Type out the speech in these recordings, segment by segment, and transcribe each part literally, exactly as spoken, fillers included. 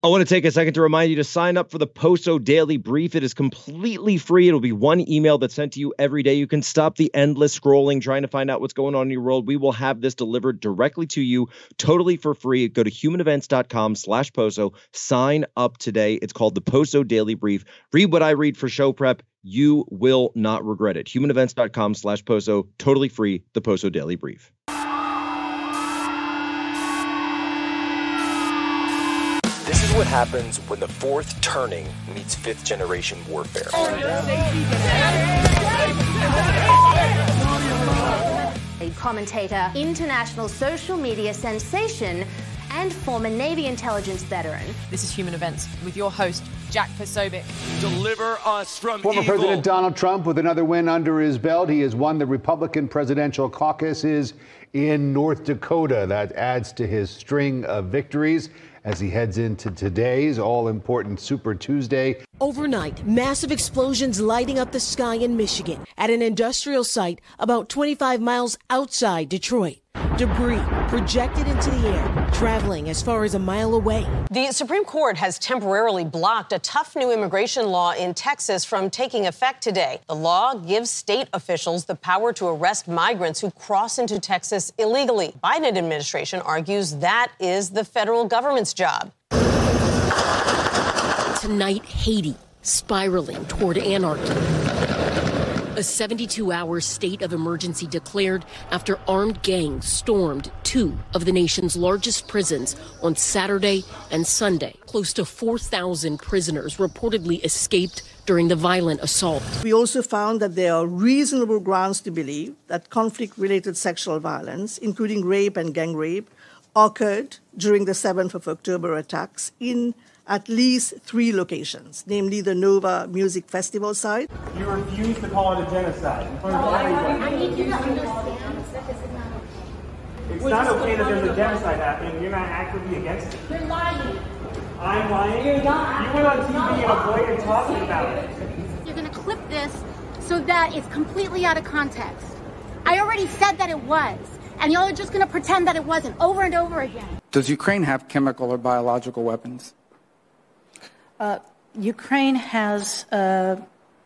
I want to take a second to remind you to sign up for the Poso Daily Brief. It is completely free. It'll be one email that's sent to you every day. You can stop the endless scrolling, trying to find out what's going on in your world. We will have this delivered directly to you, totally for free. Go to humanevents.com slash Poso. Sign up today. It's called the Poso Daily Brief. Read what I read for show prep. You will not regret it. humanevents.com slash Poso. Totally free. The Poso Daily Brief. This is what happens when the fourth turning meets fifth generation warfare. A commentator, international social media sensation, and former Navy intelligence veteran. This is Human Events with your host, Jack Posobiec. Deliver us from Former evil. President Donald Trump with another win under his belt. He has won the Republican presidential caucuses in North Dakota. That adds to his string of victories as he heads into today's all-important Super Tuesday. Overnight, massive explosions lighting up the sky in Michigan at an industrial site about twenty-five miles outside Detroit. Debris projected into the air, traveling as far as a mile away. The Supreme Court has temporarily blocked a tough new immigration law in Texas from taking effect today. The law gives state officials the power to arrest migrants who cross into Texas illegally. Biden administration argues that is the federal government's job. Tonight, Haiti spiraling toward anarchy. A seventy-two hour state of emergency declared after armed gangs stormed two of the nation's largest prisons on Saturday and Sunday. Close to four thousand prisoners reportedly escaped during the violent assault. We also found that there are reasonable grounds to believe that conflict-related sexual violence, including rape and gang rape, occurred during the seventh of October attacks in at least three locations, namely the Nova Music Festival site. You refuse to call it a genocide in front of everybody. I need you to understand that this is not okay. It's not okay that there's a genocide happening. You're not actively against it. You're lying. I'm lying? You're not. You went on T V and avoided talking about it. You're going to clip this so that it's completely out of context. I already said that it was, and y'all are just going to pretend that it wasn't over and over again. Does Ukraine have chemical or biological weapons? Uh, Ukraine has uh,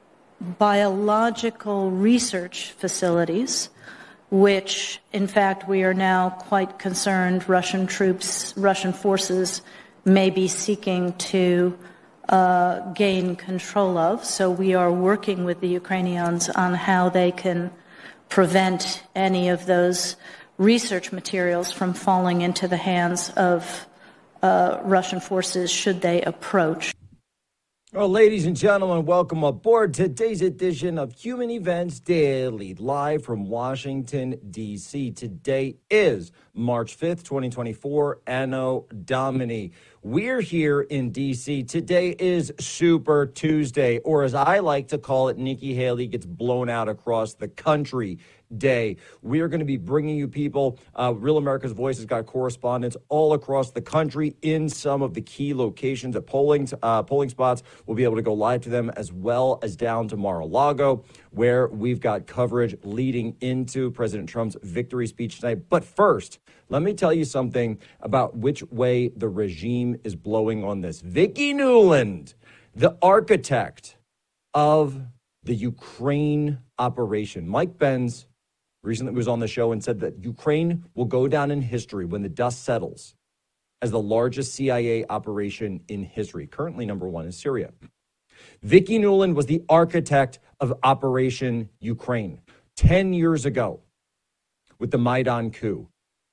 biological research facilities, which, in fact, we are now quite concerned Russian troops, Russian forces may be seeking to uh, gain control of. So we are working with the Ukrainians on how they can prevent any of those research materials from falling into the hands of uh, Russian forces should they approach. Well, ladies and gentlemen, welcome aboard today's edition of Human Events Daily, live from Washington, D C. Today is March fifth, twenty twenty-four, Anno Domini. We're here in D C. Today is Super Tuesday, or as I like to call it, Nikki Haley gets blown out across the country day. We are going to be bringing you people. Uh, Real America's Voice has got correspondents all across the country in some of the key locations at polling uh, polling spots. We'll be able to go live to them, as well as down to Mar-a-Lago, where we've got coverage leading into President Trump's victory speech tonight. But first, let me tell you something about which way the regime is blowing on this. Vicki Nuland, the architect of the Ukraine operation. Mike Benz recently was on the show and said that Ukraine will go down in history when the dust settles as the largest C I A operation in history. Currently, number one is Syria. Vicki Nuland was the architect of Operation Ukraine ten years ago with the Maidan coup.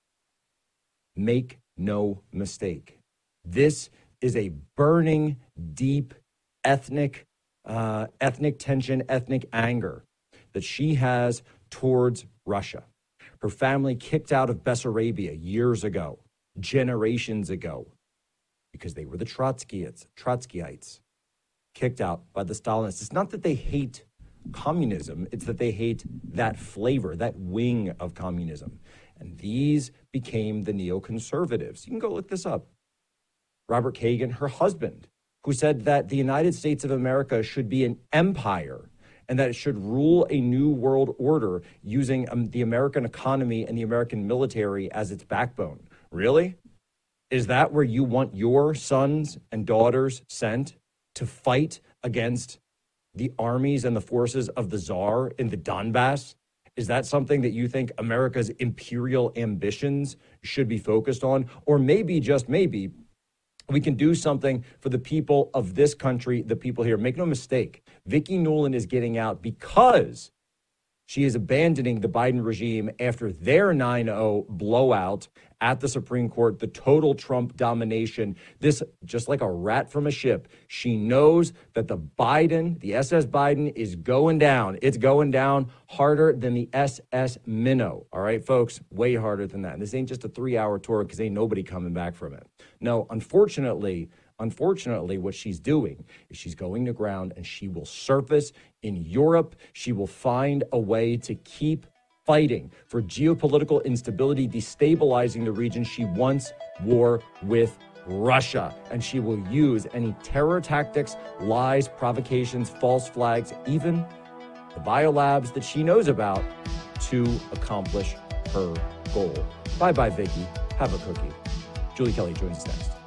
Make no mistake. This is a burning, deep ethnic, uh, ethnic tension, ethnic anger that she has towards Russia. Her family kicked out of Bessarabia years ago, generations ago, because they were the Trotskyites, Trotskyites, kicked out by the Stalinists. It's not that they hate communism, it's that they hate that flavor, that wing of communism. And these became the neoconservatives. You can go look this up. Robert Kagan, her husband, who said that the United States of America should be an empire and that it should rule a new world order using um, the American economy and the American military as its backbone. Really? Is that where you want your sons and daughters sent to fight against the armies and the forces of the Tsar in the Donbass? Is that something that you think America's imperial ambitions should be focused on? Or maybe, just maybe, we can do something for the people of this country, the people here. Make no mistake, Vicki Nuland is getting out because she is abandoning the Biden regime after their nine oh blowout at the Supreme Court, the total Trump domination. This, just like a rat from a ship, she knows that the Biden, the S S Biden, is going down. It's going down harder than the S S Minnow. All right, folks, way harder than that. And this ain't just a three-hour tour because ain't nobody coming back from it. No, unfortunately, Unfortunately, what she's doing is she's going to ground, and she will surface in Europe. She will find a way to keep fighting for geopolitical instability, destabilizing the region she wants war with Russia. And she will use any terror tactics, lies, provocations, false flags, even the biolabs that she knows about to accomplish her goal. Bye-bye, Vicki. Have a cookie. Julie Kelly joins us next.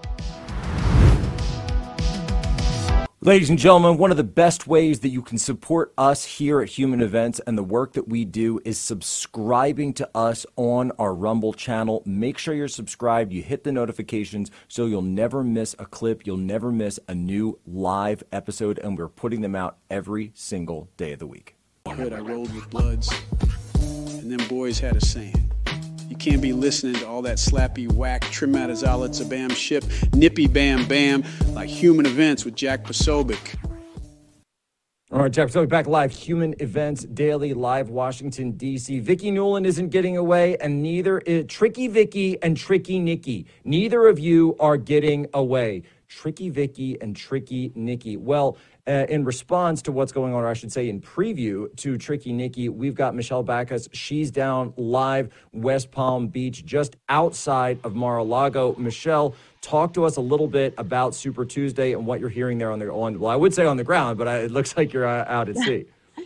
Ladies and gentlemen, one of the best ways that you can support us here at Human Events and the work that we do is subscribing to us on our Rumble channel. Make sure you're subscribed. You hit the notifications so you'll never miss a clip. You'll never miss a new live episode, and we're putting them out every single day of the week. Good, I rolled with Bloods, and them boys had a saying. You can't be listening to all that slappy whack, trimmatazala tabam ship, nippy bam bam, like Human Events with Jack Posobiec. All right, Jack Posobiec back live. Human Events Daily, live, Washington, D C. Vicki Nuland isn't getting away, and neither is Tricky Vicki and Tricky Nikki. Neither of you are getting away. Tricky Vicki and Tricky Nikki. Well, uh, in response to what's going on, or I should say in preview to Tricky Nikki, we've got Michelle Backus. She's down live, West Palm Beach, just outside of Mar-a-Lago. Michelle, talk to us a little bit about Super Tuesday and what you're hearing there on the, on, well, I would say on the ground, but I, it looks like you're uh, out at sea.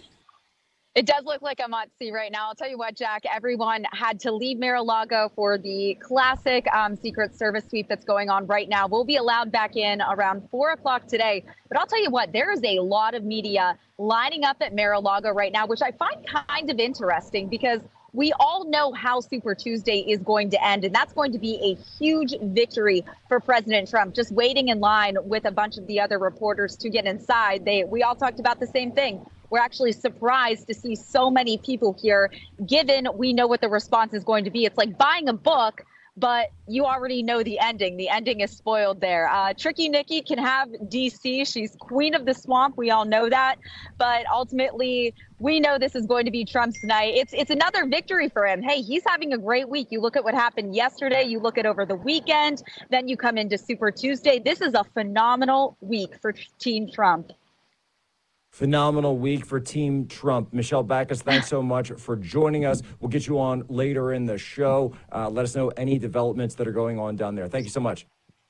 It does look like I'm at sea right now. I'll tell you what, Jack, everyone had to leave Mar-a-Lago for the classic um, Secret Service sweep that's going on right now. We'll be allowed back in around four o'clock today. But I'll tell you what, there is a lot of media lining up at Mar-a-Lago right now, which I find kind of interesting because we all know how Super Tuesday is going to end, and that's going to be a huge victory for President Trump. Just waiting in line with a bunch of the other reporters to get inside. They, we all talked about the same thing. We're actually surprised to see so many people here, given we know what the response is going to be. It's like buying a book, but you already know the ending. The ending is spoiled there. Uh, Tricky Nikki can have D C. She's queen of the swamp. We all know that. But ultimately, we know this is going to be Trump's night. It's it's another victory for him. Hey, he's having a great week. You look at what happened yesterday. You look at over the weekend. Then you come into Super Tuesday. This is a phenomenal week for Team Trump. Phenomenal week for Team Trump. Michelle Backus, thanks so much for joining us. We'll get you on later in the show. Uh, let us know any developments that are going on down there. Thank you so much.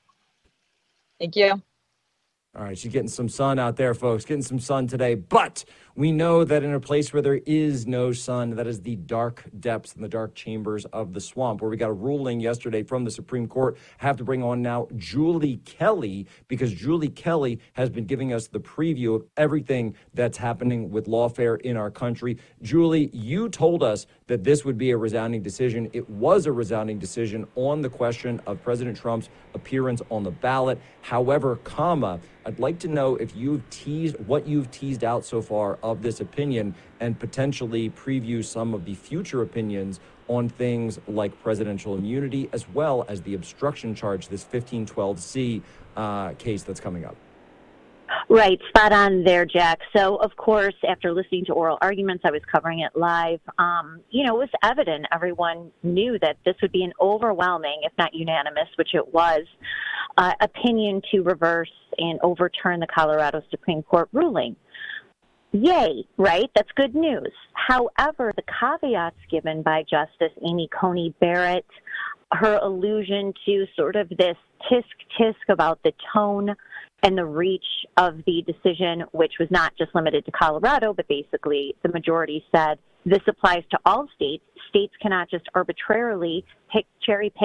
Thank you. All right, she's getting some sun out there, folks, getting some sun today. But we know that in a place where there is no sun, that is the dark depths and the dark chambers of the swamp, where we got a ruling yesterday from the Supreme Court. Have to bring on now Julie Kelly, because Julie Kelly has been giving us the preview of everything that's happening with lawfare in our country. Julie, you told us that this would be a resounding decision. It was a resounding decision on the question of President Trump's appearance on the ballot. However, comma, I'd like to know if you've teased what you've teased out so far of this opinion and potentially preview some of the future opinions on things like presidential immunity, as well as the obstruction charge, this fifteen twelve C uh, case that's coming up. Right, spot on there, Jack. So, of course, after listening to oral arguments, I was covering it live. Um, you know, it was evident. Everyone knew that this would be an overwhelming, if not unanimous, which it was, uh, opinion to reverse and overturn the Colorado Supreme Court ruling. Yay, right? That's good news. However, the caveats given by Justice Amy Coney Barrett, her allusion to sort of this tisk-tisk about the tone and the reach of the decision, which was not just limited to Colorado, but basically the majority said this applies to all states. States cannot just arbitrarily pick, cherry pick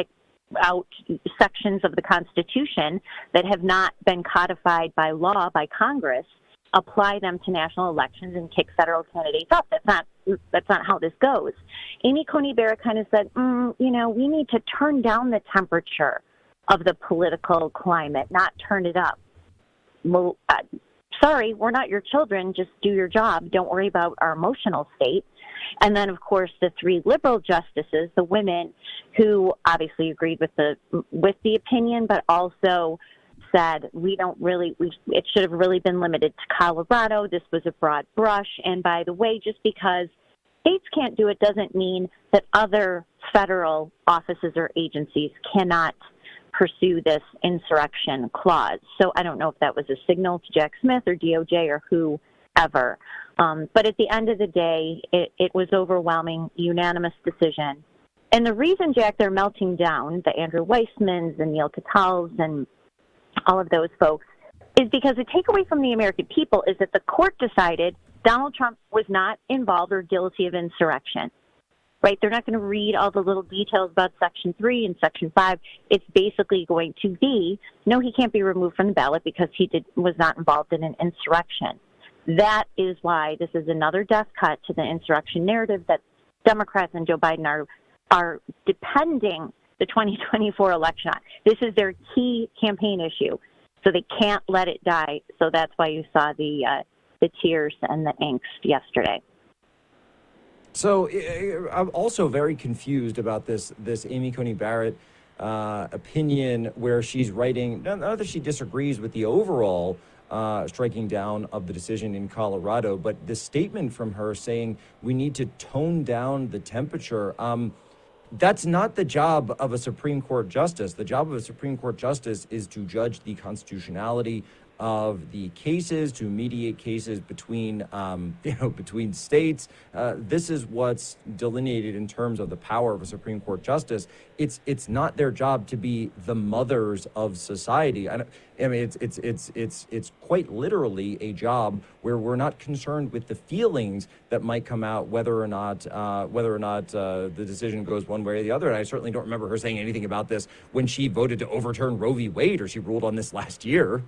out sections of the Constitution that have not been codified by law by Congress, apply them to national elections and kick federal candidates up. That's not that's not how this goes. Amy Coney Barrett kind of said, mm, you know, we need to turn down the temperature of the political climate, not turn it up. Well, uh, sorry, we're not your children. Just do your job. Don't worry about our emotional state. And then, of course, the three liberal justices, the women who obviously agreed with the with the opinion, but also said we don't really, we, it should have really been limited to Colorado. This was a broad brush. And by the way, just because states can't do it doesn't mean that other federal offices or agencies cannot pursue this insurrection clause. So I don't know if that was a signal to Jack Smith or D O J or whoever. Um, but at the end of the day, it, it was overwhelming, unanimous decision. And the reason, Jack, they're melting down, the Andrew Weissmans and Neil Catals and all of those folks, is because the takeaway from the American people is that the court decided Donald Trump was not involved or guilty of insurrection, right? They're not going to read all the little details about Section three and Section five. It's basically going to be, no, he can't be removed from the ballot because he did was not involved in an insurrection. That is why this is another death cut to the insurrection narrative that Democrats and Joe Biden are are depending the twenty twenty-four election on. This is their key campaign issue, so they can't let it die. So that's why you saw the uh, the tears and the angst yesterday. So I'm also very confused about this this Amy Coney Barrett uh, opinion, where she's writing, not that she disagrees with the overall uh, striking down of the decision in Colorado, but the statement from her saying we need to tone down the temperature. Um, That's not the job of a Supreme Court justice. The job of a Supreme Court justice is to judge the constitutionality of the cases, to mediate cases between, um, you know, between states. Uh, this is what's delineated in terms of the power of a Supreme Court justice. It's it's not their job to be the mothers of society. I, I mean, it's it's it's it's it's quite literally a job where we're not concerned with the feelings that might come out, whether or not uh, whether or not uh, the decision goes one way or the other. And I certainly don't remember her saying anything about this when she voted to overturn Roe v. Wade, or she ruled on this last year.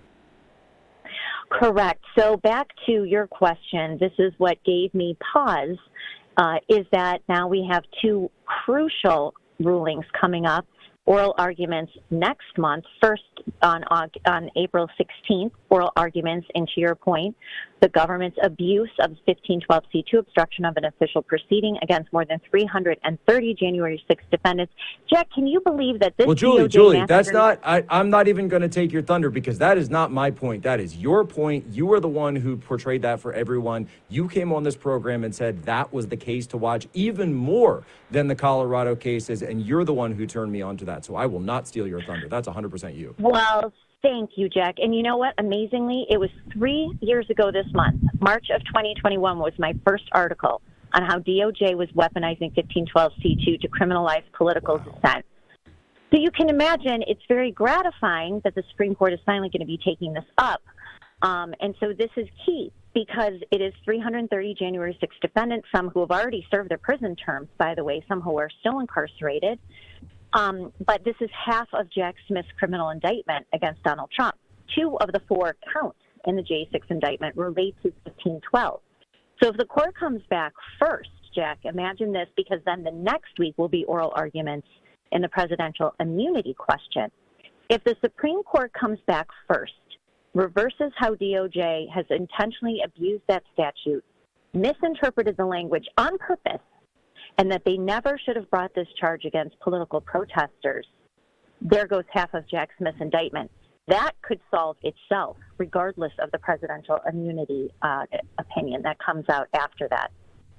Correct. So back to your question, this is what gave me pause, uh, is that now we have two crucial rulings coming up, oral arguments next month. First, on on April sixteenth, oral arguments, and to your point, the government's abuse of fifteen twelve C two, obstruction of an official proceeding against more than three hundred thirty January sixth defendants. Jack, can you believe that this? Well, Julie, D O J Julie, massacre- that's not. I, I'm not even going to take your thunder, because that is not my point. That is your point. You are the one who portrayed that for everyone. You came on this program and said that was the case to watch, even more than the Colorado cases, and you're the one who turned me on to that. So I will not steal your thunder. That's one hundred percent you. Well, thank you, Jack. And you know what? Amazingly, it was three years ago this month. March of twenty twenty-one was my first article on how D O J was weaponizing fifteen twelve C two to criminalize political wow. dissent. So you can imagine it's very gratifying that the Supreme Court is finally going to be taking this up. Um, and so this is key, because it is three hundred thirty January sixth defendants, some who have already served their prison terms, by the way, some who are still incarcerated. Um, but this is half of Jack Smith's criminal indictment against Donald Trump. Two of the four counts in the J six indictment relate to fifteen twelve. So if the court comes back first, Jack, imagine this, because then the next week will be oral arguments in the presidential immunity question. If the Supreme Court comes back first, reverses how D O J has intentionally abused that statute, misinterpreted the language on purpose, and that they never should have brought this charge against political protesters, there goes half of Jack Smith's indictment. That could solve itself, regardless of the presidential immunity uh, opinion that comes out after that.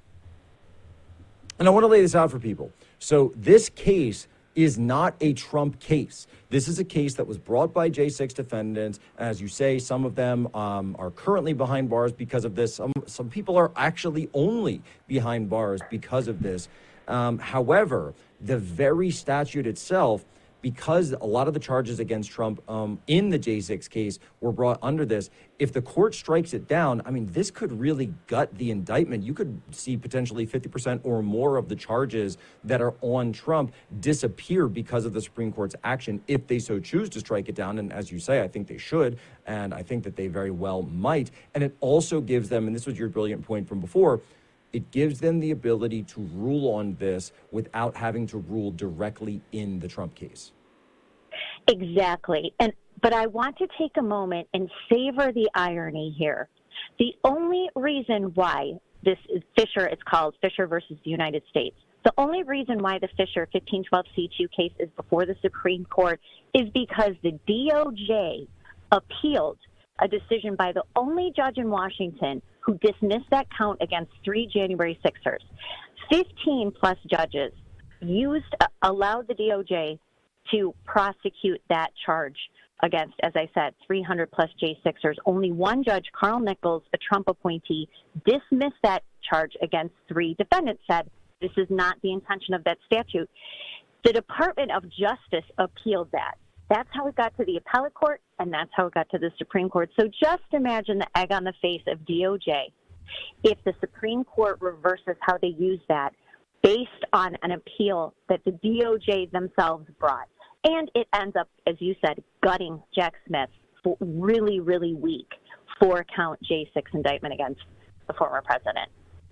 And I want to lay this out for people. So this case is not a Trump case. This is a case that was brought by J six defendants. As you say, some of them um, are currently behind bars because of this. Some, some people are actually only behind bars because of this. Um, however, the very statute itself because a lot of the charges against Trump um, in the J six case were brought under this. If the court strikes it down, I mean, this could really gut the indictment. You could see potentially fifty percent or more of the charges that are on Trump disappear because of the Supreme Court's action if they so choose to strike it down. And as you say, I think they should, and I think that they very well might. And it also gives them, and this was your brilliant point from before, it gives them the ability to rule on this without having to rule directly in the Trump case. Exactly. And but I want to take a moment and savor the irony here. The only reason why this is Fisher, it's called Fisher versus the United States. The only reason why the Fisher fifteen twelve C two case is before the Supreme Court is because the D O J appealed a decision by the only judge in Washington who dismissed that count against three January sixers. fifteen plus judges used, uh, allowed the D O J to prosecute that charge against, as I said, three hundred plus J sixers. Only one judge, Carl Nichols, a Trump appointee, dismissed that charge against three defendants, said this is not the intention of that statute. The Department of Justice appealed that. That's how it got to the appellate court, and that's how it got to the Supreme Court. So just imagine the egg on the face of D O J if the Supreme Court reverses how they use that based on an appeal that the D O J themselves brought. And it ends up, as you said, gutting Jack Smith for really, really weak four-count J six indictment against the former president.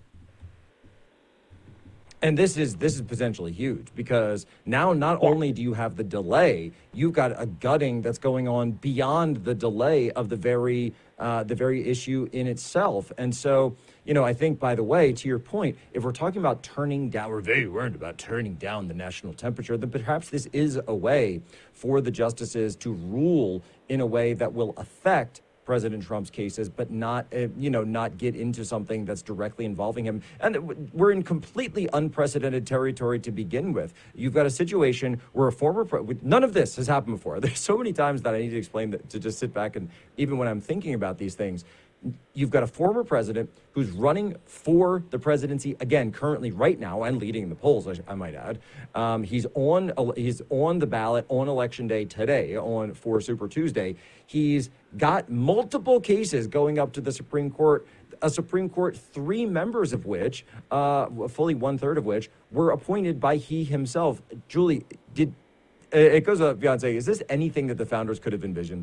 And this is this is potentially huge because now not yeah. only do you have the delay, you've got a gutting that's going on beyond the delay of the very uh, the very issue in itself. And so, you know, I think, by the way, to your point, if we're talking about turning down, we're very worried about turning down the national temperature, then perhaps this is a way for the justices to rule in a way that will affect President Trump's cases, but not, uh, you know, not get into something that's directly involving him. And we're in completely unprecedented territory to begin with. You've got a situation where a former, pre- none of this has happened before. There's so many times that I need to explain that, to just sit back and even when I'm thinking about these things, you've got a former president who's running for the presidency again, currently right now, and leading the polls, I, I might add. Um, he's on he's on the ballot on Election Day today, on for Super Tuesday. He's got multiple cases going up to the Supreme Court. A Supreme Court, three members of which, uh, fully one third of which, were appointed by he himself. Julie, did it goes up beyond saying, is this anything that the founders could have envisioned?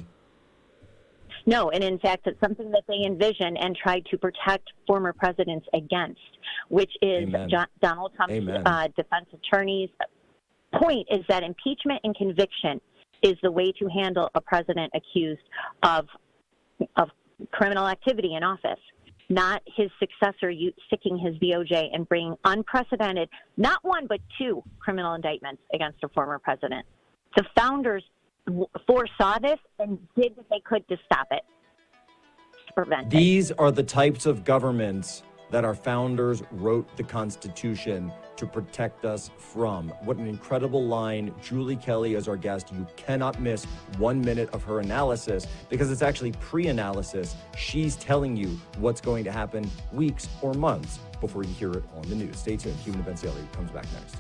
No, and in fact, it's something that they envision and tried to protect former presidents against, which is John, Donald Trump's uh, defense attorney's point is that impeachment and conviction is the way to handle a president accused of of criminal activity in office, not his successor sticking his D O J and bringing unprecedented, not one but two criminal indictments against a former president. The founders foresaw this and did what they could to stop it, to prevent it. These are the types of governments that our founders wrote the Constitution to protect us from. What an incredible line. Julie Kelly is our guest. You cannot miss one minute of her analysis because it's actually pre-analysis. She's telling you what's going to happen weeks or months before you hear it on the news. Stay tuned. Human Events Daily comes back next.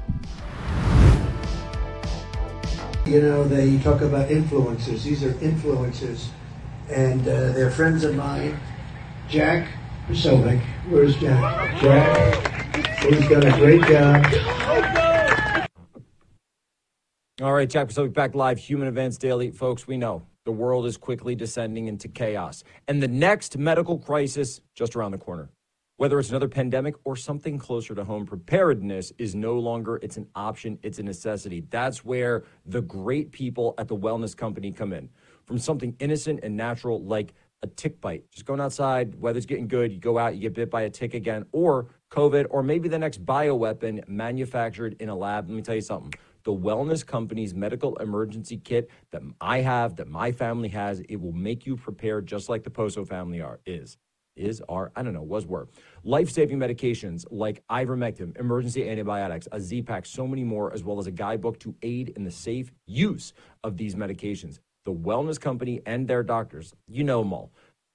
You know, they talk about influencers. These are influencers, and uh, they're friends of mine. Jack Posobiec. Where's Jack? Jack, he's done a great job. All right, Jack Posobiec back live, Human Events Daily. Folks, we know the world is quickly descending into chaos, and the next medical crisis just around the corner. Whether it's another pandemic or something closer to home, preparedness is no longer, it's an option, it's a necessity. That's where the great people at the Wellness Company come in. From something innocent and natural like a tick bite, just going outside, weather's getting good, you go out, you get bit by a tick again, or COVID, or maybe the next bioweapon manufactured in a lab. Let me tell you something. The Wellness Company's medical emergency kit that I have, that my family has, it will make you prepared just like the Poso family are, is. is, are, I don't know, was, were. Life-saving medications like ivermectin, emergency antibiotics, a Z-Pak, so many more, as well as a guidebook to aid in the safe use of these medications. The Wellness Company and their doctors, you know them all,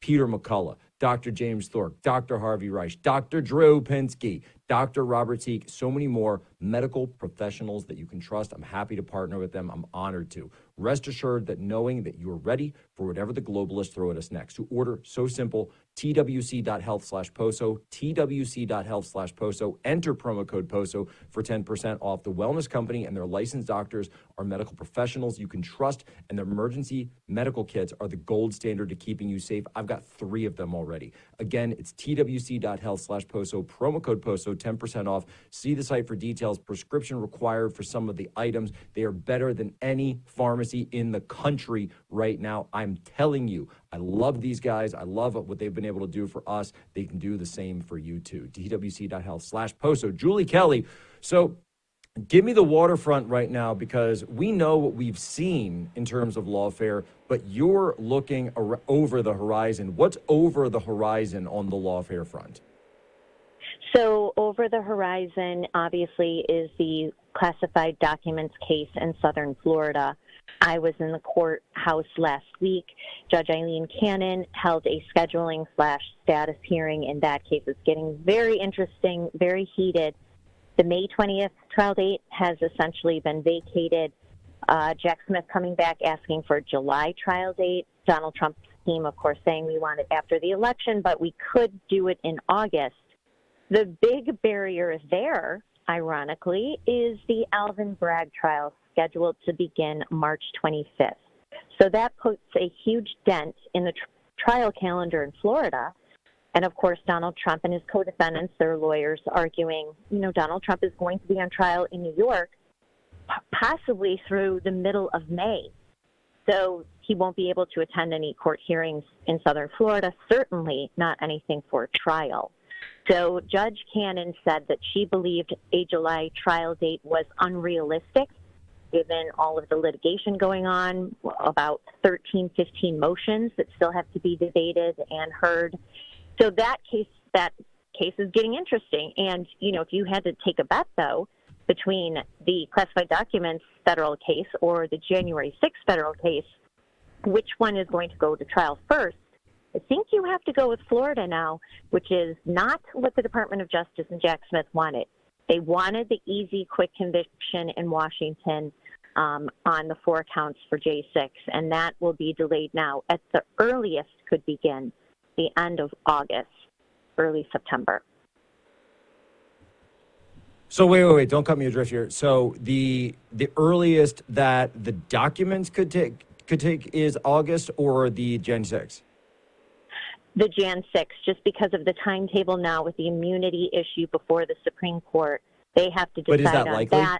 Peter McCullough, Doctor James Thorpe, Doctor Harvey Reich, Doctor Drew Pinsky, Doctor Robert Teague, so many more medical professionals that you can trust. I'm happy to partner with them. I'm honored to. Rest assured that knowing that you're ready for whatever the globalists throw at us next. To order, so simple, twc.health slash POSO, twc.health slash POSO. Enter promo code POSO for ten percent off. The Wellness Company and their licensed doctors are medical professionals you can trust, and their emergency medical kits are the gold standard to keeping you safe. I've got three of them already. Again, it's twc.health slash POSO, promo code POSO, ten percent off. See the site for details. Prescription required for some of the items. They are better than any pharmacy in the country right now. I'm telling you, I love these guys. I love what they've been able to do for us. They can do the same for you too. twc.health slash POSO. Julie Kelly. So give me the waterfront right now, because we know what we've seen in terms of lawfare, but you're looking ar- over the horizon. What's over the horizon on the lawfare front? So over the horizon, obviously, is the classified documents case in Southern Florida. I was in the courthouse last week. Judge Eileen Cannon held a scheduling slash status hearing in that case. It's getting very interesting, very heated. The May twentieth trial date has essentially been vacated. Uh, Jack Smith coming back asking for a July trial date. Donald Trump's team, of course, saying we want it after the election, but we could do it in August. The big barrier there, ironically, is the Alvin Bragg trial scheduled to begin March twenty-fifth. So that puts a huge dent in the tr- trial calendar in Florida. And, of course, Donald Trump and his co-defendants, their lawyers, arguing, you know, Donald Trump is going to be on trial in New York possibly through the middle of May. So he won't be able to attend any court hearings in Southern Florida, certainly not anything for a trial. So Judge Cannon said that she believed a July trial date was unrealistic, given all of the litigation going on, about thirteen, fifteen motions that still have to be debated and heard. So that case, that case is getting interesting. And, you know, if you had to take a bet, though, between the classified documents federal case or the January sixth federal case, which one is going to go to trial first? I think you have to go with Florida now, which is not what the Department of Justice and Jack Smith wanted. They wanted the easy, quick conviction in Washington um, on the four counts for J six, and that will be delayed now. At the earliest, could begin the end of August, early September. So wait, wait, wait! Don't cut me adrift here. So the the earliest that the documents could take could take is August or the Jan sixth? The Jan sixth, just because of the timetable now with the immunity issue before the Supreme Court. They have to decide but is that on likely? that.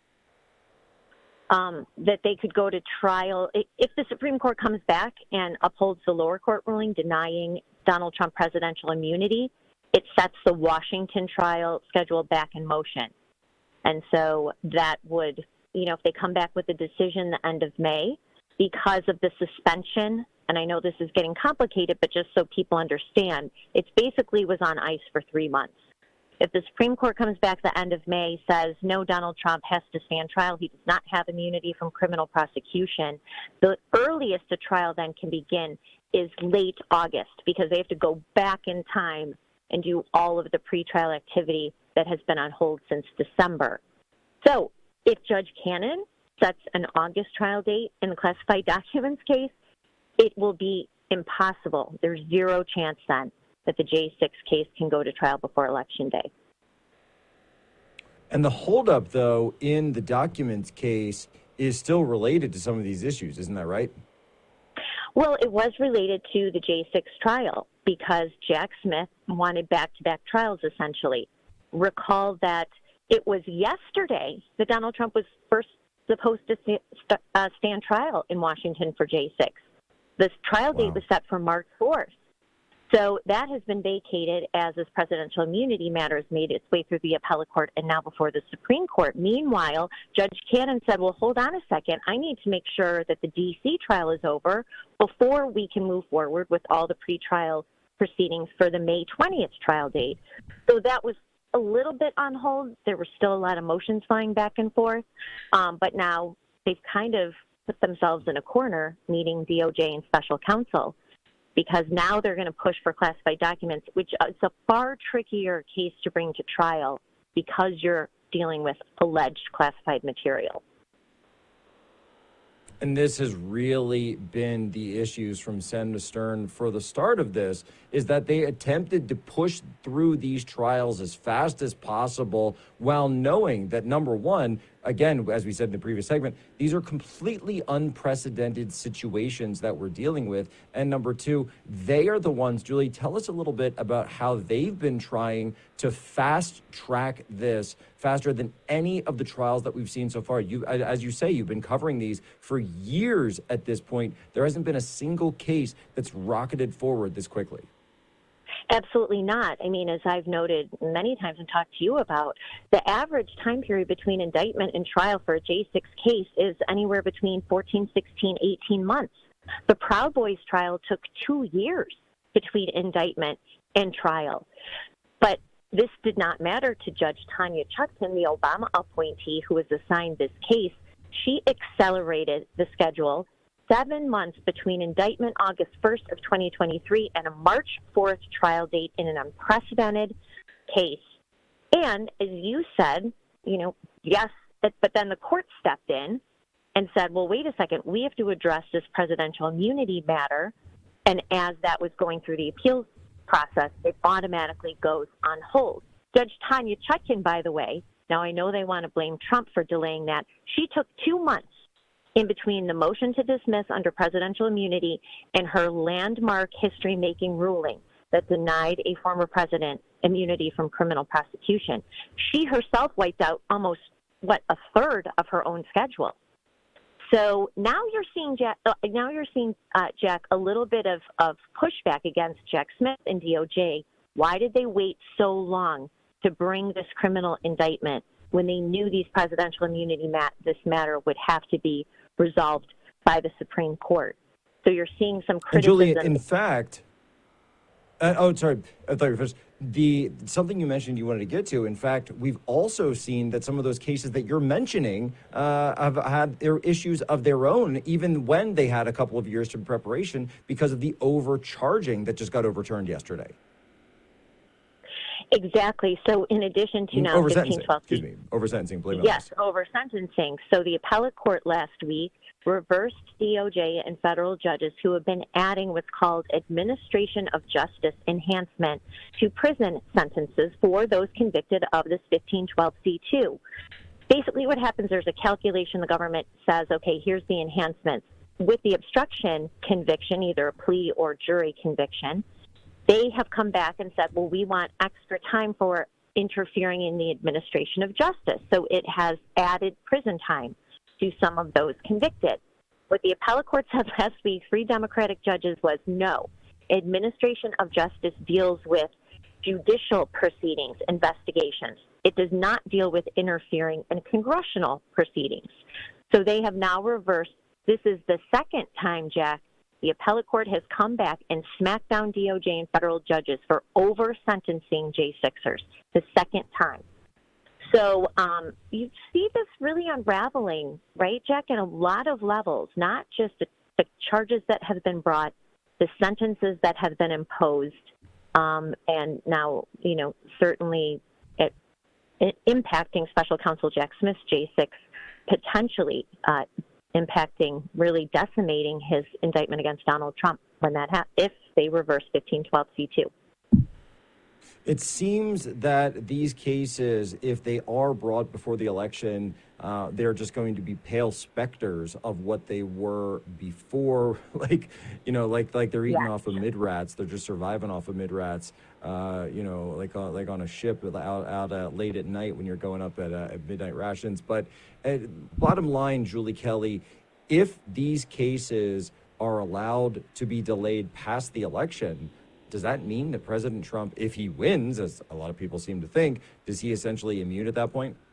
Um, that they could go to trial. If the Supreme Court comes back and upholds the lower court ruling denying Donald Trump presidential immunity, it sets the Washington trial schedule back in motion. And so that would, you know, if they come back with a decision the end of May, because of the suspension, and I know this is getting complicated, but just so people understand, it basically was on ice for three months. If the Supreme Court comes back the end of May, says, no, Donald Trump has to stand trial, he does not have immunity from criminal prosecution, the earliest a trial then can begin is late August, because they have to go back in time and do all of the pretrial activity that has been on hold since December. So if Judge Cannon sets an August trial date in the classified documents case, it will be impossible. There's zero chance then that the J six case can go to trial before Election Day. And the holdup, though, in the documents case is still related to some of these issues. Isn't that right? Well, it was related to the J six trial because Jack Smith wanted back-to-back trials, essentially. Recall that it was yesterday that Donald Trump was first supposed to st- uh, stand trial in Washington for J six. This trial date wow. was set for March fourth. So that has been vacated as this presidential immunity matter has made its way through the appellate court and now before the Supreme Court. Meanwhile, Judge Cannon said, well, hold on a second. I need to make sure that the D C trial is over before we can move forward with all the pretrial proceedings for the May twentieth trial date. So that was a little bit on hold. There were still a lot of motions flying back and forth. Um, but now they've kind of put themselves in a corner, meeting D O J and special counsel. because now they're going to push for classified documents, which is a far trickier case to bring to trial because you're dealing with alleged classified material. And this has really been the issues from Senator Stern for the start of this, is that they attempted to push through these trials as fast as possible while knowing that, number one, again, as we said in the previous segment, these are completely unprecedented situations that we're dealing with. And number two, they are the ones, Julie, tell us a little bit about how they've been trying to fast track this faster than any of the trials that we've seen so far. You, as you say, you've been covering these for years at this point. There hasn't been a single case that's rocketed forward this quickly. Absolutely not. I mean, as I've noted many times and talked to you about, the average time period between indictment and trial for a J six case is anywhere between fourteen, sixteen, eighteen months. The Proud Boys trial took two years between indictment and trial. But this did not matter to Judge Tanya Chutkan, the Obama appointee who was assigned this case. She accelerated the schedule. Seven months between indictment August first of twenty twenty-three and a March fourth trial date in an unprecedented case. And as you said, you know, yes, but, but then the court stepped in and said, well, wait a second, we have to address this presidential immunity matter. And as that was going through the appeals process, it automatically goes on hold. Judge Tanya Chutkan, by the way, now I know they want to blame Trump for delaying that. She took two months in between the motion to dismiss under presidential immunity and her landmark history-making ruling that denied a former president immunity from criminal prosecution. She herself wiped out almost, what, a third of her own schedule. So now you're seeing, Jack, uh, now you're seeing uh, Jack, a little bit of, of pushback against Jack Smith and D O J. Why did they wait so long to bring this criminal indictment when they knew these presidential immunity mat- this matter would have to be resolved by the Supreme Court? So you're seeing some criticism. And Julie, in fact, uh, oh, sorry, I thought you were first. The something you mentioned you wanted to get to. In fact, we've also seen that some of those cases that you're mentioning uh, have had their issues of their own, even when they had a couple of years to preparation because of the overcharging that just got overturned yesterday. Exactly. So in addition to now over fifteen twelve, excuse me, over sentencing, believe it yes, over sentencing. So the appellate court last week reversed D O J and federal judges who have been adding what's called administration of justice enhancement to prison sentences for those convicted of this fifteen twelve C two. Basically what happens, there's a calculation, the government says, okay, here's the enhancements. With the obstruction conviction, either a plea or jury conviction, they have come back and said, well, we want extra time for interfering in the administration of justice. So it has added prison time to some of those convicted. What the appellate court said last week, three Democratic judges, was no. Administration of justice deals with judicial proceedings, investigations. It does not deal with interfering in congressional proceedings. So they have now reversed. This is the second time, Jack, the appellate court has come back and smacked down D O J and federal judges for over-sentencing J sixers, the second time. So um, you see this really unraveling, right, Jack, in a lot of levels, not just the, the charges that have been brought, the sentences that have been imposed, um, and now, you know, certainly it, it impacting Special Counsel Jack Smith's J six, potentially uh, impacting, really decimating his indictment against Donald Trump when that ha- if they reverse fifteen twelve C two. It seems that these cases, if they are brought before the election, uh, they're just going to be pale specters of what they were before. Like, you know, like like they're eating yeah. off of mid-rats. They're just surviving off of mid-rats. Uh, you know, like uh, like on a ship out out uh, late at night when you're going up at, uh, at midnight rations. But uh, bottom line, Julie Kelly, if these cases are allowed to be delayed past the election, does that mean that President Trump, if he wins, as a lot of people seem to think, is he essentially immune at that point?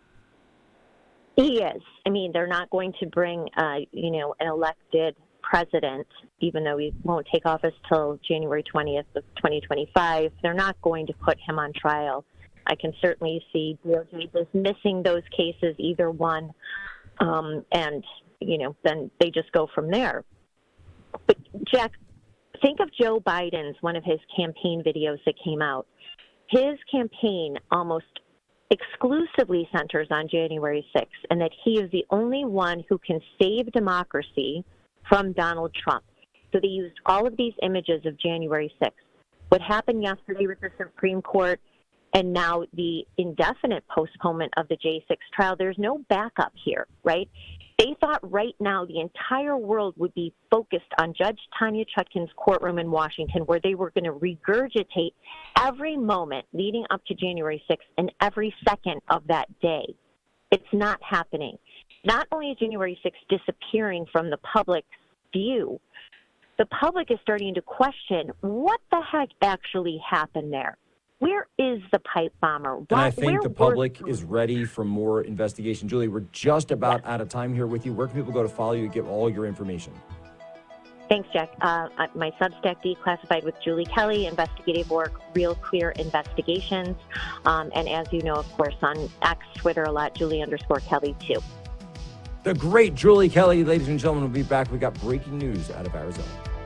He is. I mean, they're not going to bring, uh, you know, an elected president, even though he won't take office till January twentieth of twenty twenty-five. They're not going to put him on trial. I can certainly see D O J dismissing those cases, either one, um, and, you know, then they just go from there. But, Jack, think of Joe Biden's, one of his campaign videos that came out. His campaign almost exclusively centers on January sixth, and that he is the only one who can save democracy from Donald Trump. So they used all of these images of January sixth. What happened yesterday with the Supreme Court and now the indefinite postponement of the J six trial, there's no backup here, right? They thought right now the entire world would be focused on Judge Tanya Chutkan's courtroom in Washington, where they were going to regurgitate every moment leading up to January sixth and every second of that day. It's not happening. Not only is January sixth disappearing from the public's view, the public is starting to question what the heck actually happened there. Where is the pipe bomber? And I think Where the public is ready for more investigation. Julie, we're just about out of time here with you. Where can people go to follow you and get all your information? Thanks, Jack. Uh, my Substack, Declassified with Julie Kelly, investigative work, Real Clear Investigations. Um, and as you know, of course, on X, Twitter a lot, Julie underscore Kelly, too. The great Julie Kelly, ladies and gentlemen, will be back. We got breaking news out of Arizona.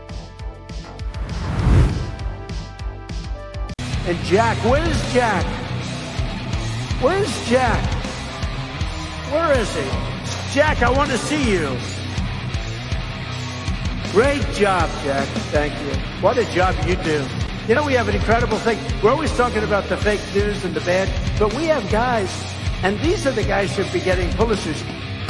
And Jack, where's Jack? Where's Jack? Where is he? Jack, I want to see you. Great job, Jack. Thank you. What a job you do. You know, we have an incredible thing. We're always talking about the fake news and the bad, but we have guys, and these are the guys who should be getting Pulitzers.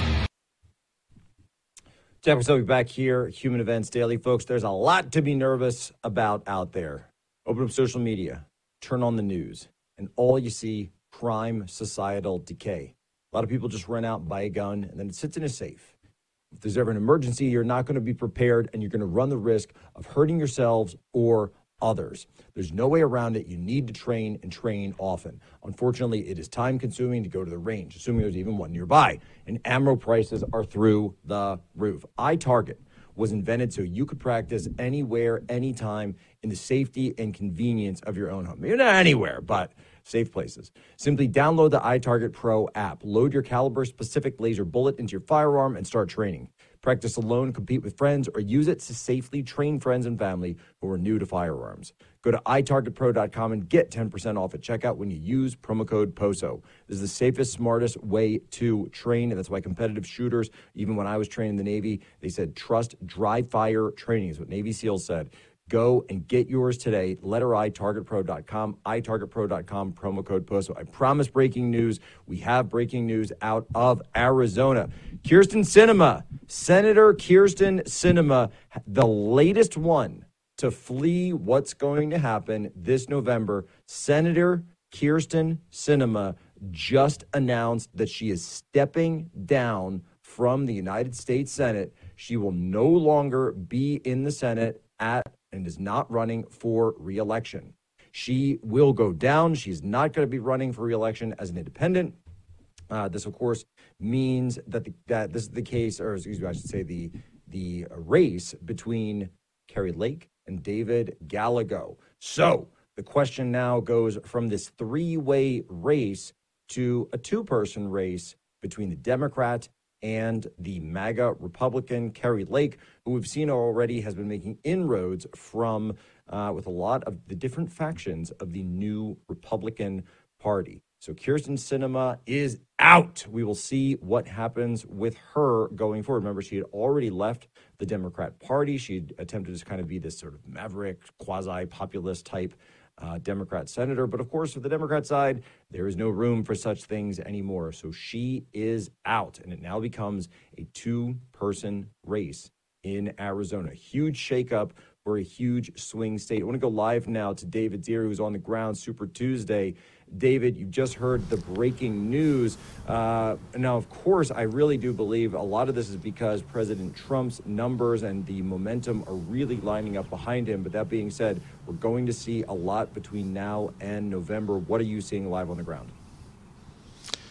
Jack Posobiec back here, Human Events Daily. Folks, there's a lot to be nervous about out there. Open up social media. Turn on the news, and all you see, crime, societal decay. A lot of people just run out and buy a gun, and then it sits in a safe. If there's ever an emergency, you're not going to be prepared, and you're going to run the risk of hurting yourselves or others. There's no way around it. You need to train and train often. Unfortunately, it is time-consuming to go to the range, assuming there's even one nearby, and ammo prices are through the roof. iTarget was invented so you could practice anywhere, anytime, in the safety and convenience of your own home. Maybe not anywhere, but safe places. Simply download the iTarget Pro app, load your caliber-specific laser bullet into your firearm, and start training. Practice alone, compete with friends, or use it to safely train friends and family who are new to firearms. Go to i target pro dot com and get ten percent off at checkout when you use promo code POSO. This is the safest, smartest way to train, and that's why competitive shooters, even when I was training in the Navy, they said trust dry fire training is what Navy SEALs said. Go and get yours today. Letter I, target pro dot com, i target pro dot com, promo code POSO. I promise breaking news. We have breaking news out of Arizona. Kyrsten Sinema, Senator Kyrsten Sinema, the latest one to flee what's going to happen this November. Senator Kyrsten Sinema just announced that she is stepping down from the United States Senate. She will no longer be in the Senate at and is not running for re-election. She will go down. She's not going to be running for re-election as an independent. Uh, this, of course, means that the, that this is the case, or excuse me, I should say the the race between Kari Lake and David Gallego. So the question now goes from this three-way race to a two-person race between the Democrat and the MAGA Republican, Kari Lake, who we've seen already has been making inroads from uh, with a lot of the different factions of the new Republican Party. So Kyrsten Sinema is out. We will see what happens with her going forward. Remember, she had already left the Democrat Party. She had attempted to kind of be this sort of maverick, quasi-populist type Uh, Democrat senator. But of course, for the Democrat side, there is no room for such things anymore. So she is out, and it now becomes a two-person race in Arizona. Huge shakeup for a huge swing state. I want to go live now to David Deere, who's on the ground, Super Tuesday. David, you've just heard the breaking news. Uh, now, of course, I really do believe a lot of this is because President Trump's numbers and the momentum are really lining up behind him. But that being said, we're going to see a lot between now and November. What are you seeing live on the ground?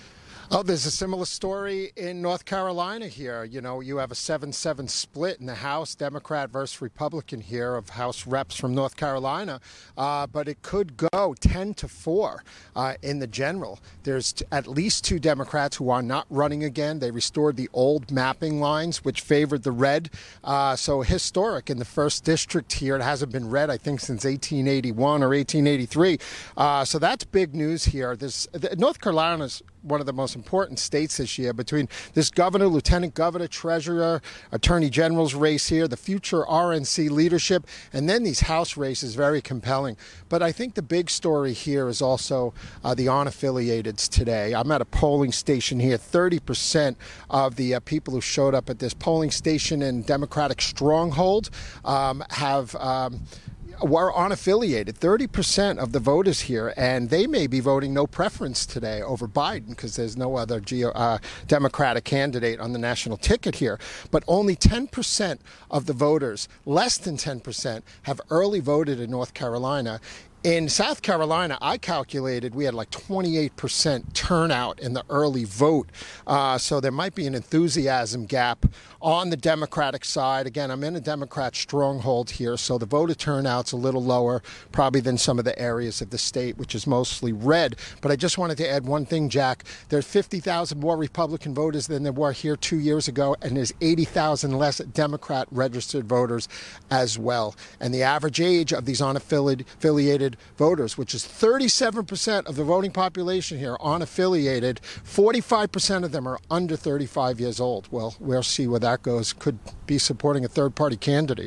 Oh, there's a similar story in North Carolina here. You know, you have a seven seven split in the House, Democrat versus Republican here of House reps from North Carolina. Uh, but it could go ten to four uh, in the general. There's t- at least two Democrats who are not running again. They restored the old mapping lines, which favored the red. Uh, so historic in the first district here. It hasn't been red, I think, since eighteen eighty-one or eighteen eighty-three. Uh, so that's big news here. There's, the, North Carolina's one of the most important states this year between this governor, lieutenant governor, treasurer, attorney general's race here, the future R N C leadership, and then these House races, very compelling. But I think the big story here is also uh, the unaffiliateds today. I'm at a polling station here. thirty percent of the uh, people who showed up at this polling station in Democratic Stronghold um, have... Um, were unaffiliated, thirty percent of the voters here, and they may be voting no preference today over Biden because there's no other Geo, uh, Democratic candidate on the national ticket here. But only ten percent of the voters, less than ten percent, have early voted in North Carolina. In South Carolina, I calculated we had like twenty-eight percent turnout in the early vote. Uh, so there might be an enthusiasm gap on the Democratic side. Again, I'm in a Democrat stronghold here, so the voter turnout's a little lower probably than some of the areas of the state, which is mostly red. But I just wanted to add one thing, Jack. There's fifty thousand more Republican voters than there were here two years ago, and there's eighty thousand less Democrat registered voters as well. And the average age of these unaffiliated voters, which is thirty-seven percent of the voting population here, unaffiliated, forty-five percent of them are under thirty-five years old. Well, we'll see where that goes. Could be supporting a third-party candidate.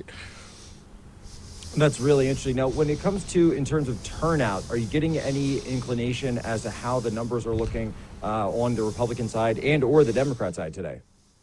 That's really interesting. Now, when it comes to, in terms of turnout, are you getting any inclination as to how the numbers are looking uh, on the Republican side and or the Democrat side today?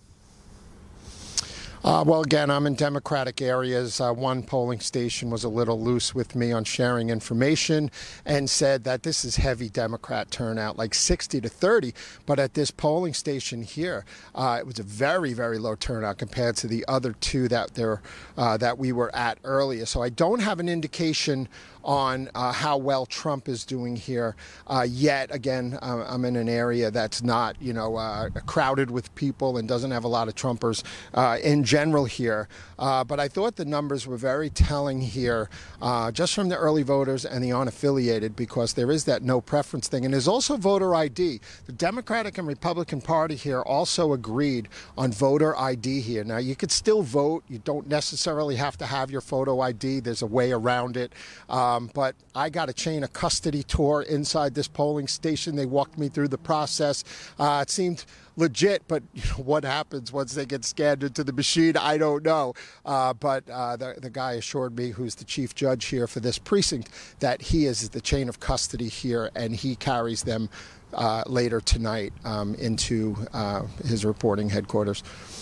Uh, well, again, I'm in Democratic areas. Uh, one polling station was a little loose with me on sharing information and said that this is heavy Democrat turnout, like sixty to thirty. But at this polling station here, uh, it was a very, very low turnout compared to the other two that there uh, that we were at earlier. So I don't have an indication on uh, how well Trump is doing here uh, yet. Again, uh, I'm in an area that's not, you know, uh, crowded with people and doesn't have a lot of Trumpers uh, in general here. Uh, but I thought the numbers were very telling here, uh, just from the early voters and the unaffiliated, because there is that no preference thing. And there's also voter I D. The Democratic and Republican Party here also agreed on voter I D here. Now, you could still vote. You don't necessarily have to have your photo I D. There's a way around it. Um, but I got a chain of custody tour inside this polling station. They walked me through the process. Uh, it seemed legit, but you know, what happens once they get scanned into the machine, I don't know. Uh, but uh, the, the guy assured me, who's the chief judge here for this precinct, that he is the chain of custody here, and he carries them uh, later tonight um, into uh, his reporting headquarters.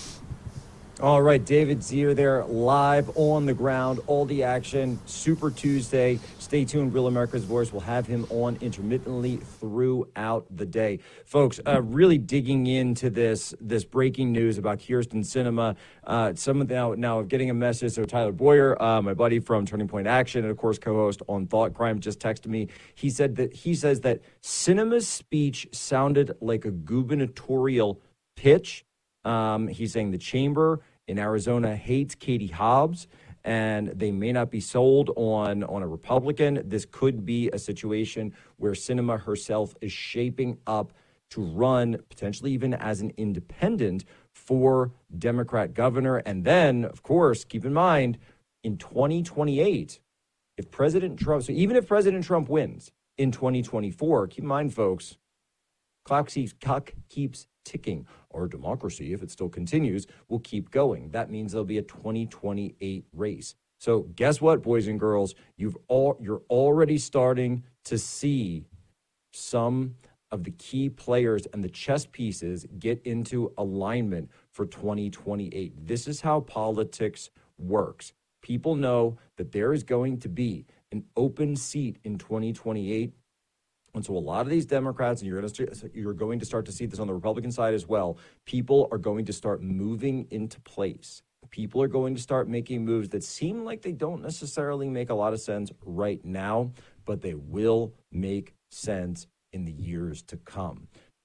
All right, David Zier there, live on the ground, all the action, Super Tuesday. Stay tuned. Real America's Voice will have him on intermittently throughout the day. Folks, uh, really digging into this this breaking news about Kyrsten Sinema. Uh, some of now, now getting a message. So Tyler Boyer, uh, my buddy from Turning Point Action, and of course co-host on Thought Crime, just texted me. He said that he says that Sinema's speech sounded like a gubernatorial pitch. Um, he's saying the chamber in Arizona hates Katie Hobbs, and they may not be sold on, on a Republican. This could be a situation where Sinema herself is shaping up to run, potentially even as an independent, for Democrat governor. And then, of course, keep in mind, in twenty twenty-eight, if President Trump, so even if President Trump wins in twenty twenty-four, keep in mind, folks, clock keeps, clock keeps ticking. Our democracy, if it still continues, will keep going. That means there'll be a twenty twenty-eight race. So guess what, boys and girls? You've all you're already starting to see some of the key players and the chess pieces get into alignment for twenty twenty-eight. This is how politics works. People know that there is going to be an open seat in twenty twenty-eight. And so a lot of these Democrats, and you're going to you're going to start to see this on the Republican side as well, people are going to start moving into place. People are going to start making moves that seem like they don't necessarily make a lot of sense right now, but they will make sense in the years to come.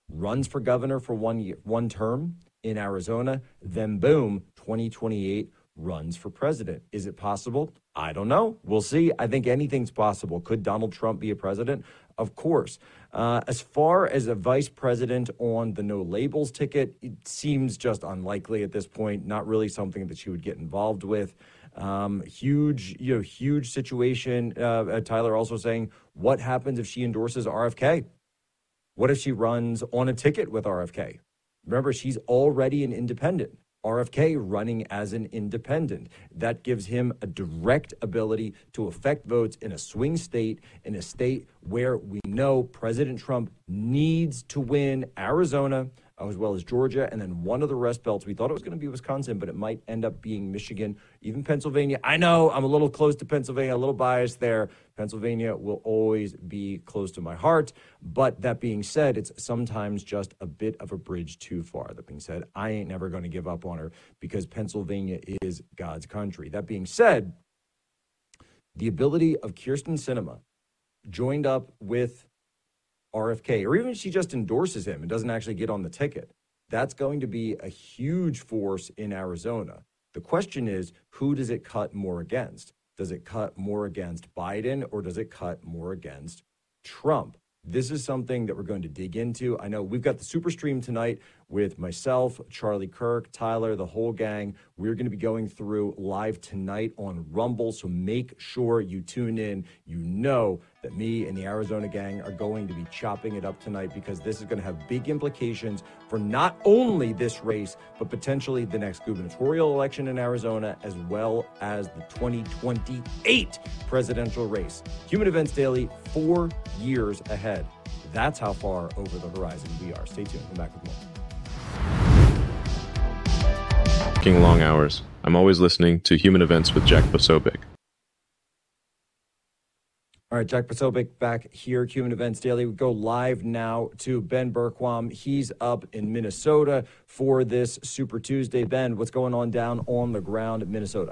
runs for governor for one year, one term in Arizona, then boom, twenty twenty-eight runs for president. Is it possible? I don't know. We'll see. I think anything's possible. Could Donald Trump be a president? Of course. Uh, as far as a vice president on the no labels ticket, it seems just unlikely at this point. Not really something that she would get involved with. Um, huge, you know, huge situation. Uh, Tyler also saying, what happens if she endorses R F K? What if she runs on a ticket with R F K? Remember, she's already an independent. R F K running as an independent. That gives him a direct ability to affect votes in a swing state, in a state where we know President Trump needs to win Arizona, as well as Georgia, and then one of the rest belts. We thought it was going to be Wisconsin, but it might end up being Michigan, even Pennsylvania. I know I'm a little close to Pennsylvania, a little biased there. Pennsylvania will always be close to my heart. But that being said, it's sometimes just a bit of a bridge too far. That being said, I ain't never going to give up on her because Pennsylvania is God's country. That being said, the ability of Kyrsten Sinema joined up with R F K, or even if she just endorses him and doesn't actually get on the ticket, that's going to be a huge force in Arizona. The question is, who does it cut more against? Does it cut more against Biden or does it cut more against Trump? This is something that we're going to dig into. I know we've got the super stream tonight with myself, Charlie Kirk, Tyler, the whole gang. We're going to be going through live tonight on Rumble, so make sure you tune in. You know that me and the Arizona gang are going to be chopping it up tonight because this is going to have big implications for not only this race, but potentially the next gubernatorial election in Arizona, as well as the twenty twenty-eight presidential race. Human Events Daily, four years ahead. That's how far over the horizon we are. Stay tuned. Come back with more. Working long hours. I'm always listening to Human Events with Jack Posobiec. All right, Jack Posobiec back here, Human Events Daily. We go live now to Ben Bergquam. He's up in Minnesota for this Super Tuesday. Ben, what's going on down on the ground in Minnesota?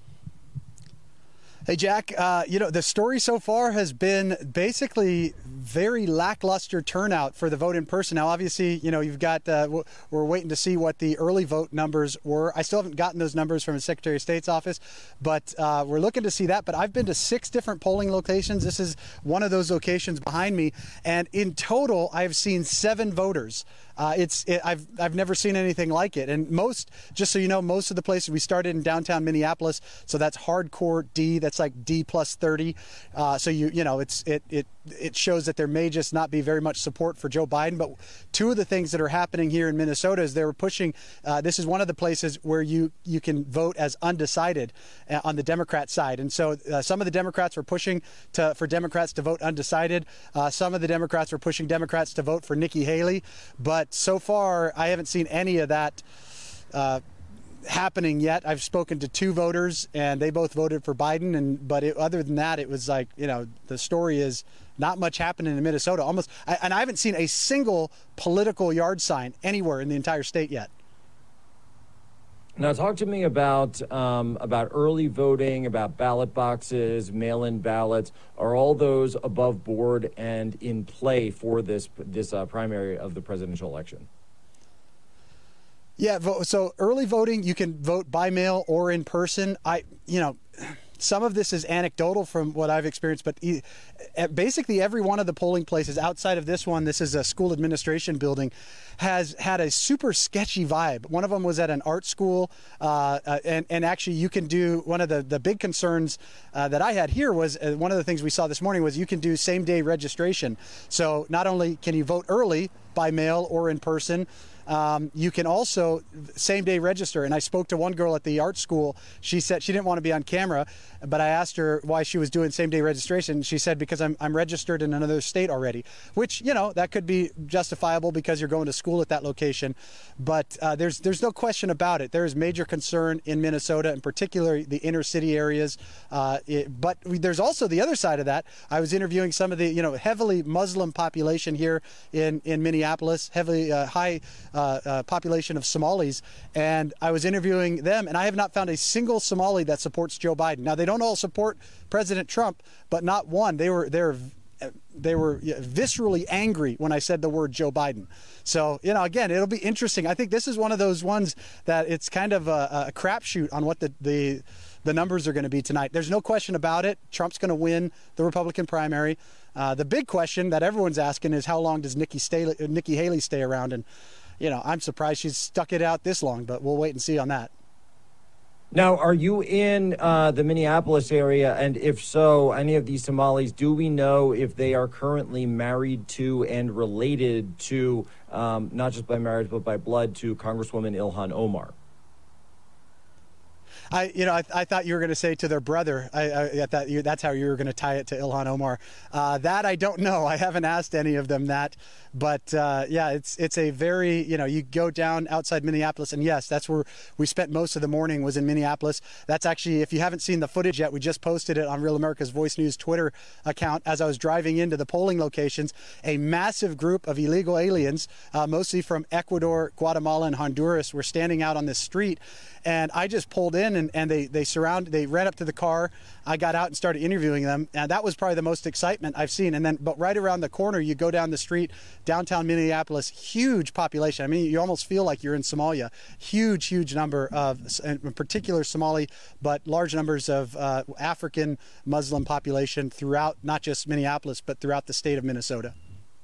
Hey, Jack, uh, you know, the story so far has been basically very lackluster turnout for the vote in person. Now, obviously, you know, you've got, uh, we're waiting to see what the early vote numbers were. I still haven't gotten those numbers from the Secretary of State's office, but uh, we're looking to see that. But I've been to six different polling locations. This is one of those locations behind me. And in total, I've seen seven voters. Uh, it's it, I've I've never seen anything like it. And most, just so you know, most of the places we started in downtown Minneapolis, so that's hardcore D. That's like D plus thirty. Uh, so you you know it's it it it shows that there may just not be very much support for Joe Biden. But two of the things that are happening here in Minnesota is they were pushing. Uh, this is one of the places where you you can vote as undecided uh, on the Democrat side. And so uh, some of the Democrats were pushing to for Democrats to vote undecided. Uh, some of the Democrats were pushing Democrats to vote for Nikki Haley. But so far, I haven't seen any of that uh, happening yet. I've spoken to two voters, and they both voted for Biden. And but it, other than that, it was like, you know, the story is not much happening in Minnesota. Almost, I, and I haven't seen a single political yard sign anywhere in the entire state yet. Now, talk to me about um, about early voting, about ballot boxes, mail-in ballots. Are all those above board and in play for this this uh, primary of the presidential election? Yeah, so early voting, you can vote by mail or in person. I, you know, some of this is anecdotal from what I've experienced, but basically every one of the polling places outside of this one, this is a school administration building, has had a super sketchy vibe. One of them was at an art school, uh, uh, and, and actually you can do, one of the, the big concerns uh, that I had here was, uh, one of the things we saw this morning was you can do same-day registration. So not only can you vote early by mail or in person, Um, you can also same day register. And I spoke to one girl at the art school. She said she didn't want to be on camera, but I asked her why she was doing same day registration. She said, because I'm, I'm registered in another state already, which, you know, that could be justifiable because you're going to school at that location. But uh, there's there's no question about it. There is major concern in Minnesota, in particular the inner city areas. Uh, it, but there's also the other side of that. I was interviewing some of the, you know, heavily Muslim population here in, in Minneapolis, heavily uh, high Uh, uh, population of Somalis, and I was interviewing them, and I have not found a single Somali that supports Joe Biden. Now, they don't all support President Trump, but not one. They were they're they were viscerally angry when I said the word Joe Biden. So, you know, again, it'll be interesting. I think this is one of those ones that it's kind of a, a crapshoot on what the, the the numbers are going to be tonight. There's no question about it. Trump's going to win the Republican primary. Uh, the big question that everyone's asking is how long does Nikki, stay, Nikki Haley stay around? And, you know, I'm surprised she's stuck it out this long, but we'll wait and see on that. Now, are you in uh, the Minneapolis area? And if so, any of these Somalis, do we know if they are currently married to and related to, um, not just by marriage, but by blood, to Congresswoman Ilhan Omar? I, you know, I, I thought you were going to say to their brother. I, I, I thought you, that's how you were going to tie it to Ilhan Omar. Uh, that I don't know. I haven't asked any of them that, but uh, yeah, it's it's a very, you know, you go down outside Minneapolis, and yes, that's where we spent most of the morning was in Minneapolis. That's actually, if you haven't seen the footage yet, we just posted it on Real America's Voice News Twitter account. As I was driving into the polling locations, a massive group of illegal aliens, uh, mostly from Ecuador, Guatemala, and Honduras, were standing out on this street. And I just pulled in, and, and they, they surround, they ran up to the car. I got out and started interviewing them. And that was probably the most excitement I've seen. And then, but right around the corner, you go down the street, downtown Minneapolis, huge population. I mean, you almost feel like you're in Somalia. Huge, huge number of, in particular Somali, but large numbers of uh, African Muslim population throughout, not just Minneapolis, but throughout the state of Minnesota.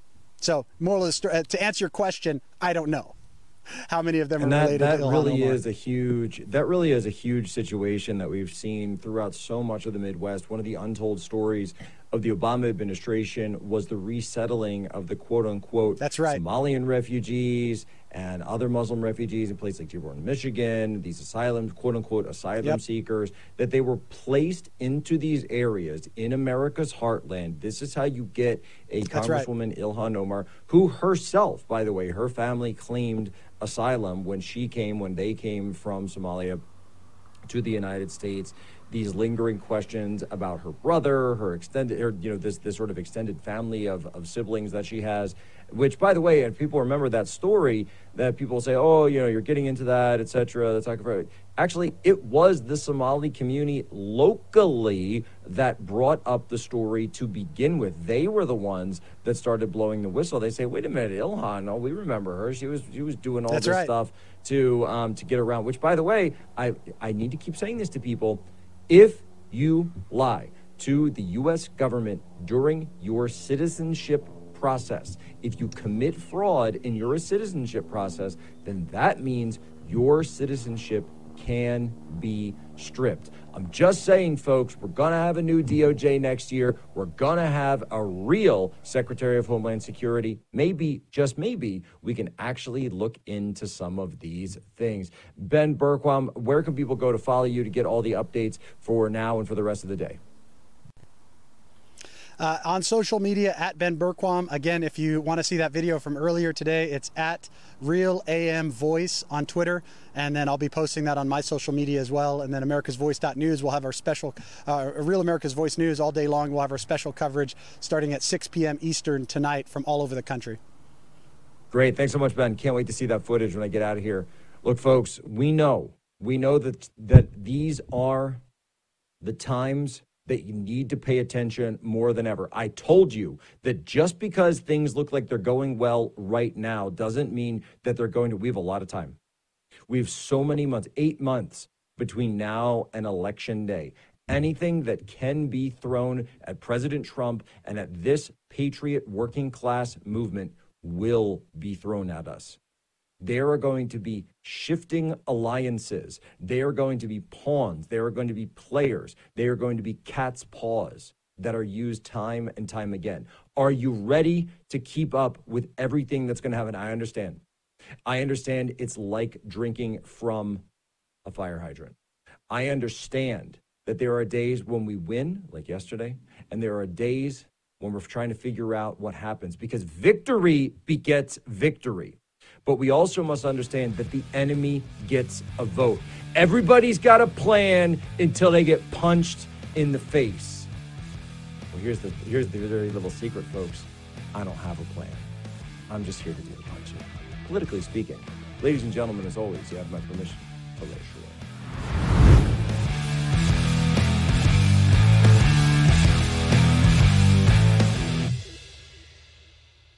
So, moral of the story, to answer your question, I don't know how many of them and are that, related that to Ilhan really Omar. is a huge that really is a huge situation that we've seen throughout so much of the Midwest. One of the untold stories of the Obama administration was the resettling of the quote-unquote That's right. Somalian refugees and other Muslim refugees in places like Dearborn, Michigan, these asylum, quote-unquote asylum Yep. seekers, that they were placed into these areas in America's heartland. This is how you get a That's right. Congresswoman Ilhan Omar, who herself, by the way, her family claimed asylum when she came, when they came from Somalia to the United States. These lingering questions about her brother, her extended, or, you know, this this sort of extended family of, of siblings that she has, which, by the way, and people remember that story, that people say, oh, you know, you're getting into that, et cetera. That's not for Actually, it was the Somali community locally that brought up the story to begin with. They were the ones that started blowing the whistle. They say, wait a minute, Ilhan, no, we remember her. She was she was doing all That's this right. stuff to um, to get around, which, by the way, I I need to keep saying this to people. If you lie to the U S government during your citizenship process, if you commit fraud in your citizenship process, then that means your citizenship can be stripped. I'm just saying, folks, we're going to have a new D O J next year. We're going to have a real Secretary of Homeland Security. Maybe, just maybe, we can actually look into some of these things. Ben Bergquam, where can people go to follow you to get all the updates for now and for the rest of the day? Uh, on social media, at Ben Bergquam. Again, if you want to see that video from earlier today, it's at Real A M Voice on Twitter. And then I'll be posting that on my social media as well. And then Americas Voice dot news, we'll have our special, uh, Real America's Voice News all day long. We'll have our special coverage starting at six p.m. Eastern tonight from all over the country. Great. Thanks so much, Ben. Can't wait to see that footage when I get out of here. Look, folks, we know, we know that that these are the times that you need to pay attention more than ever. I told you that just because things look like they're going well right now doesn't mean that they're going to, we have a lot of time. We have so many months, eight months between now and election day. Anything that can be thrown at President Trump and at this patriot working class movement will be thrown at us. There are going to be shifting alliances. They are going to be pawns. There are going to be players. They are going to be cat's paws that are used time and time again. Are you ready to keep up with everything that's going to happen? I understand. I understand it's like drinking from a fire hydrant. I understand that there are days when we win, like yesterday, and there are days when we're trying to figure out what happens, because victory begets victory. But we also must understand that the enemy gets a vote. Everybody's got a plan until they get punched in the face. Well, here's the here's the very little secret, folks. I don't have a plan. I'm just here to do the punching. Politically speaking, ladies and gentlemen, as always, you have my permission to lay short.